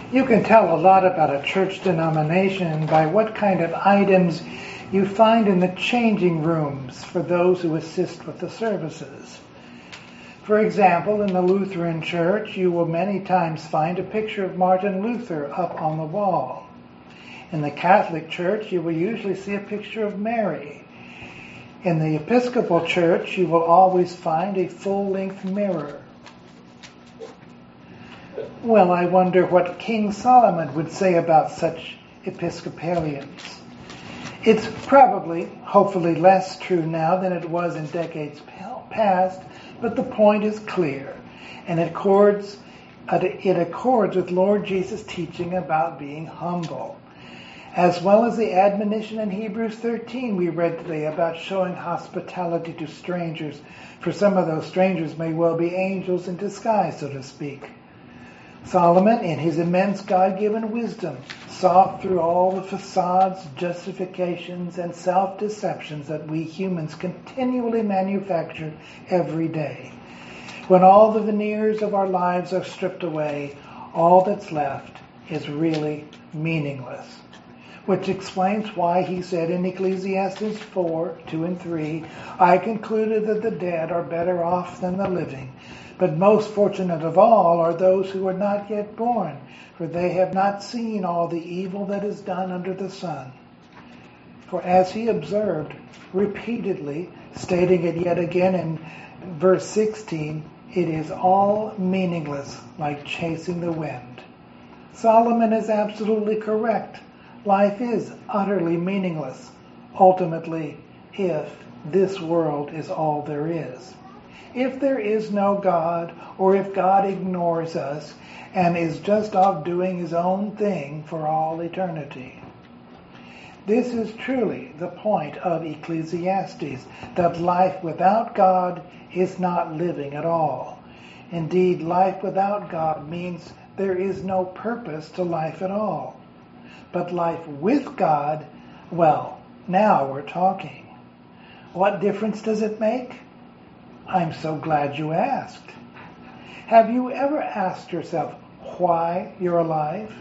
You can tell a lot about a church denomination by what kind of items you find in the changing rooms for those who assist with the services. For example, in the Lutheran Church, you will many times find a picture of Martin Luther up on the wall. In the Catholic Church, you will usually see a picture of Mary. In the Episcopal Church, you will always find a full-length mirror. Well, I wonder what King Solomon would say about such Episcopalians. It's probably, hopefully, less true now than it was in decades past, but the point is clear, and it accords with Lord Jesus' teaching about being humble, as well as the admonition in Hebrews 13 we read today about showing hospitality to strangers, for some of those strangers may well be angels in disguise, so to speak. Solomon, in his immense God-given wisdom, saw through all the facades, justifications, and self-deceptions that we humans continually manufacture every day. When all the veneers of our lives are stripped away, all that's left is really meaningless. Which explains why he said in Ecclesiastes 4:2-3, I concluded that the dead are better off than the living, but most fortunate of all are those who are not yet born, for they have not seen all the evil that is done under the sun. For as he observed repeatedly, stating it yet again in verse 16, it is all meaningless, like chasing the wind. Solomon is absolutely correct. Life is utterly meaningless, ultimately, if this world is all there is. If there is no God, or if God ignores us and is just off doing his own thing for all eternity. This is truly the point of Ecclesiastes, that life without God is not living at all. Indeed, life without God means there is no purpose to life at all. But life with God, well, now we're talking. What difference does it make? I'm so glad you asked. Have you ever asked yourself why you're alive?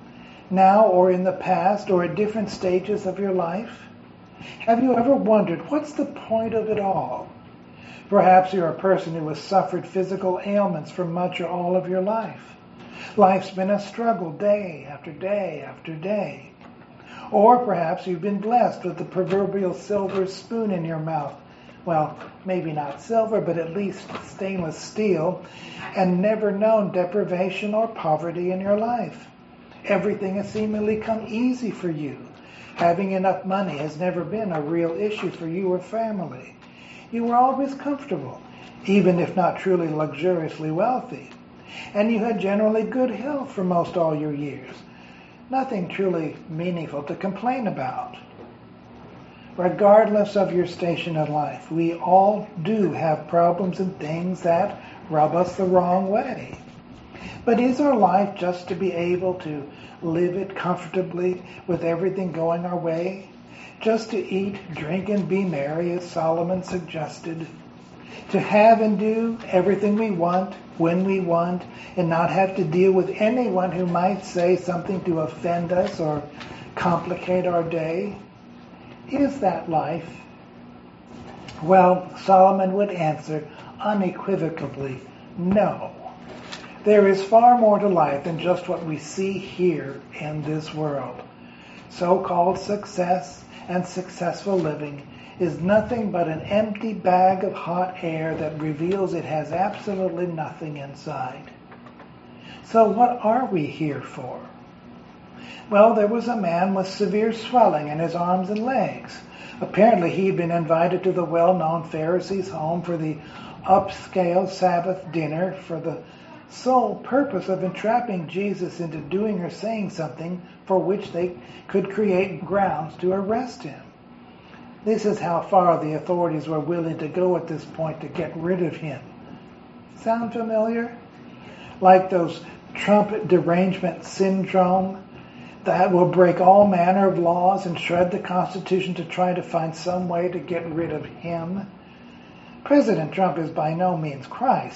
Now or in the past or at different stages of your life? Have you ever wondered what's the point of it all? Perhaps you're a person who has suffered physical ailments for much or all of your life. Life's been a struggle day after day after day. Or perhaps you've been blessed with the proverbial silver spoon in your mouth. Well, maybe not silver, but at least stainless steel, and never known deprivation or poverty in your life. Everything has seemingly come easy for you. Having enough money has never been a real issue for you or family. You were always comfortable, even if not truly luxuriously wealthy. And you had generally good health for most all your years. Nothing truly meaningful to complain about. Regardless of your station in life, we all do have problems and things that rub us the wrong way. But is our life just to be able to live it comfortably with everything going our way? Just to eat, drink, and be merry, as Solomon suggested? To have and do everything we want, when we want, and not have to deal with anyone who might say something to offend us or complicate our day? Is that life? Well, Solomon would answer unequivocally, no. There is far more to life than just what we see here in this world. So-called success and successful living is nothing but an empty bag of hot air that reveals it has absolutely nothing inside. So what are we here for? Well, there was a man with severe swelling in his arms and legs. Apparently he'd been invited to the well-known Pharisee's home for the upscale Sabbath dinner for the sole purpose of entrapping Jesus into doing or saying something for which they could create grounds to arrest him. This is how far the authorities were willing to go at this point to get rid of him. Sound familiar? Like those Trump derangement syndrome that will break all manner of laws and shred the Constitution to try to find some way to get rid of him. President Trump is by no means Christ,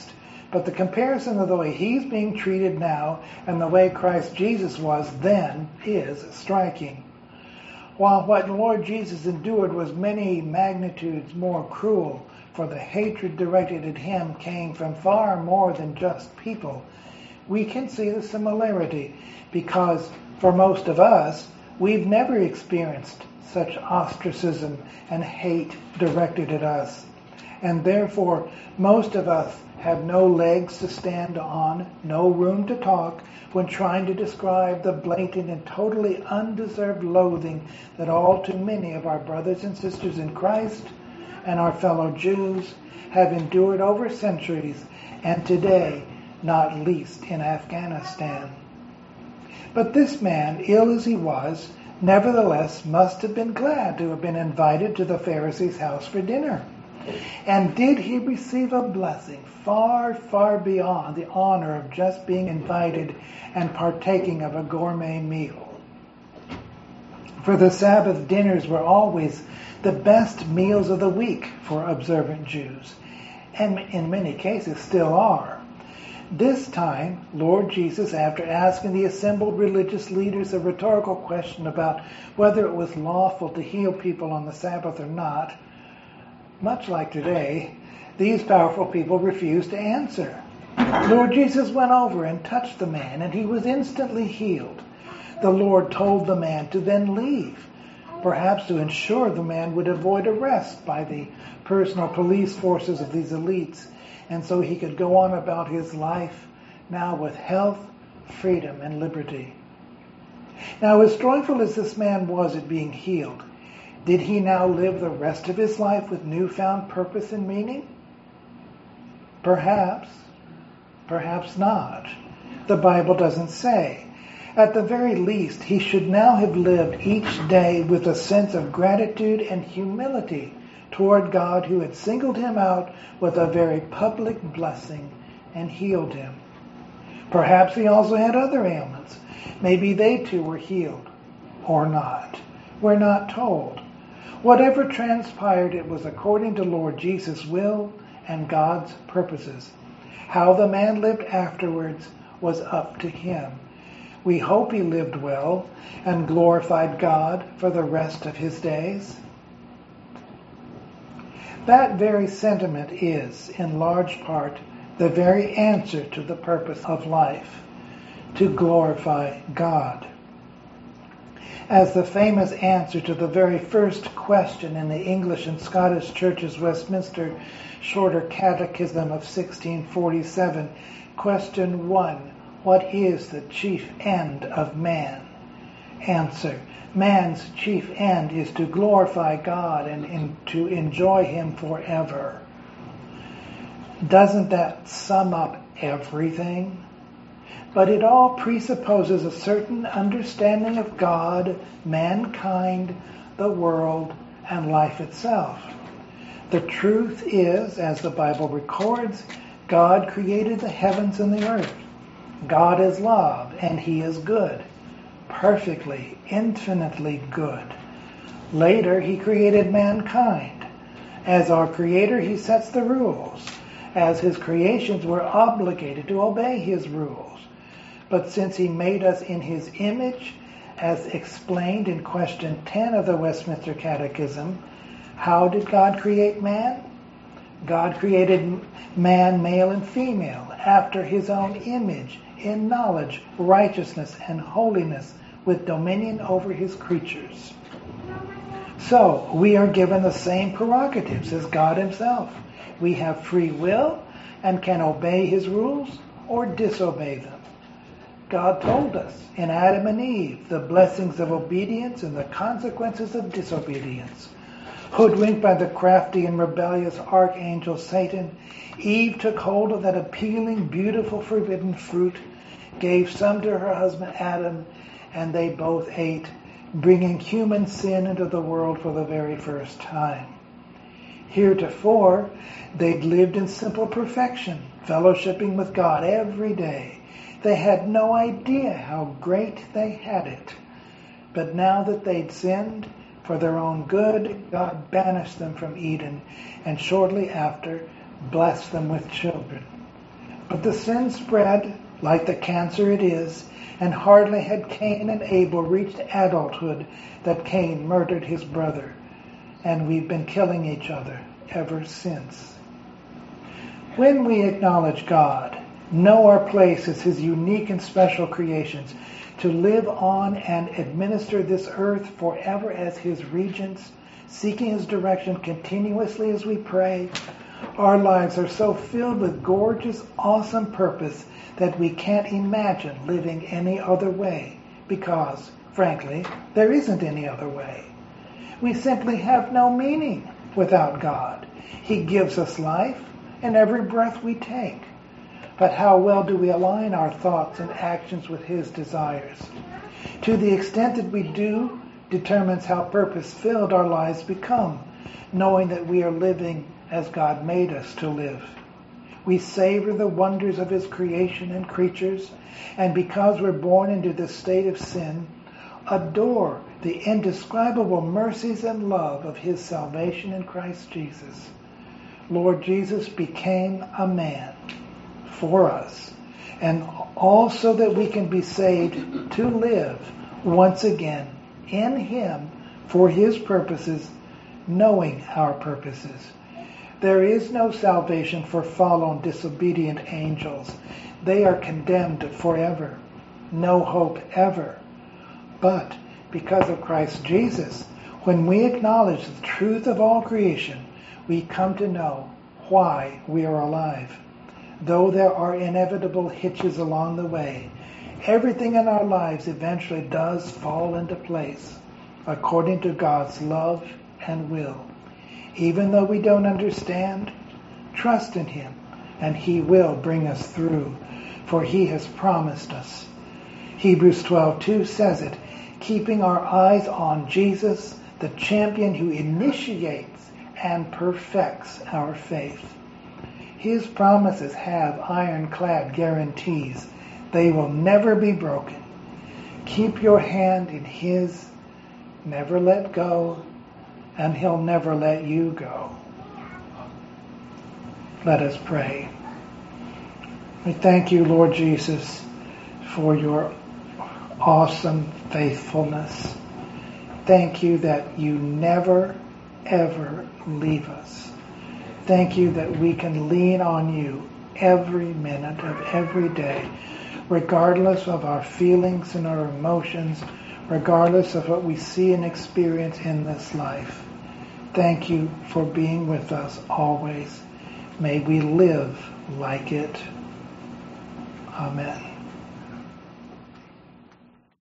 But the comparison of the way he's being treated now and the way Christ Jesus was then is striking. While what Lord Jesus endured was many magnitudes more cruel, for the hatred directed at him came from far more than just people, we can see the similarity because for most of us, we've never experienced such ostracism and hate directed at us. And therefore, most of us have no legs to stand on, no room to talk when trying to describe the blatant and totally undeserved loathing that all too many of our brothers and sisters in Christ and our fellow Jews have endured over centuries and today, not least in Afghanistan. But this man, ill as he was, nevertheless must have been glad to have been invited to the Pharisee's house for dinner. And did he receive a blessing far, far beyond the honor of just being invited and partaking of a gourmet meal? For the Sabbath dinners were always the best meals of the week for observant Jews, and in many cases still are. This time, Lord Jesus, after asking the assembled religious leaders a rhetorical question about whether it was lawful to heal people on the Sabbath or not, much like today, these powerful people refused to answer. Lord Jesus went over and touched the man, and he was instantly healed. The Lord told the man to then leave, perhaps to ensure the man would avoid arrest by the personal police forces of these elites, and so he could go on about his life now with health, freedom, and liberty. Now, as joyful as this man was at being healed, did he now live the rest of his life with newfound purpose and meaning? Perhaps. Perhaps not. The Bible doesn't say. At the very least, he should now have lived each day with a sense of gratitude and humility toward God who had singled him out with a very public blessing and healed him. Perhaps he also had other ailments. Maybe they too were healed or not. We're not told. Whatever transpired, it was according to Lord Jesus' will and God's purposes. How the man lived afterwards was up to him. We hope he lived well and glorified God for the rest of his days. That very sentiment is, in large part, the very answer to the purpose of life, to glorify God. As the famous answer to the very first question in the English and Scottish Church's Westminster Shorter Catechism of 1647, question 1, what is the chief end of man? Answer, man's chief end is to glorify God and to enjoy him forever. Doesn't that sum up everything? But it all presupposes a certain understanding of God, mankind, the world, and life itself. The truth is, as the Bible records, God created the heavens and the earth. God is love, and he is good, perfectly, infinitely good. Later, he created mankind. As our creator, he sets the rules. As his creations, we're obligated to obey his rules. But since he made us in his image, as explained in question 10 of the Westminster Catechism, how did God create man? God created man, male and female, after his own image, in knowledge, righteousness, and holiness, with dominion over his creatures. So, we are given the same prerogatives as God himself. We have free will and can obey his rules or disobey them. God told us in Adam and Eve the blessings of obedience and the consequences of disobedience. Hoodwinked by the crafty and rebellious archangel Satan, Eve took hold of that appealing, beautiful, forbidden fruit, gave some to her husband Adam, and they both ate, bringing human sin into the world for the very first time. Heretofore, they'd lived in simple perfection, fellowshipping with God every day. They had no idea how great they had it. But now that they'd sinned, for their own good, God banished them from Eden, and shortly after, blessed them with children. But the sin spread like the cancer it is, and hardly had Cain and Abel reached adulthood that Cain murdered his brother, and we've been killing each other ever since. When we acknowledge God, know our place as His unique and special creations, to live on and administer this earth forever as His regents, seeking His direction continuously as we pray, our lives are so filled with gorgeous, awesome purpose that we can't imagine living any other way, because, frankly, there isn't any other way. We simply have no meaning without God. He gives us life and every breath we take. But how well do we align our thoughts and actions with His desires? To the extent that we do determines how purpose-filled our lives become, knowing that we are living as God made us to live. We savor the wonders of His creation and creatures, and because we're born into this state of sin, adore the indescribable mercies and love of His salvation in Christ Jesus. Lord Jesus became a man for us, and also that we can be saved to live once again in Him for His purposes, knowing our purposes. There is no salvation for fallen, disobedient angels. They are condemned forever. No hope ever. But because of Christ Jesus, when we acknowledge the truth of all creation, we come to know why we are alive. Though there are inevitable hitches along the way, everything in our lives eventually does fall into place according to God's love and will. Even though we don't understand, trust in Him, and He will bring us through, for He has promised us. Hebrews 12:2 says it, keeping our eyes on Jesus, the champion who initiates and perfects our faith. His promises have ironclad guarantees. They will never be broken. Keep your hand in His, never let go, and He'll never let you go. Let us pray. We thank you, Lord Jesus, for your awesome faithfulness. Thank you that you never, ever leave us. Thank you that we can lean on you every minute of every day, regardless of our feelings and our emotions, regardless of what we see and experience in this life. Thank you for being with us always. May we live like it. Amen.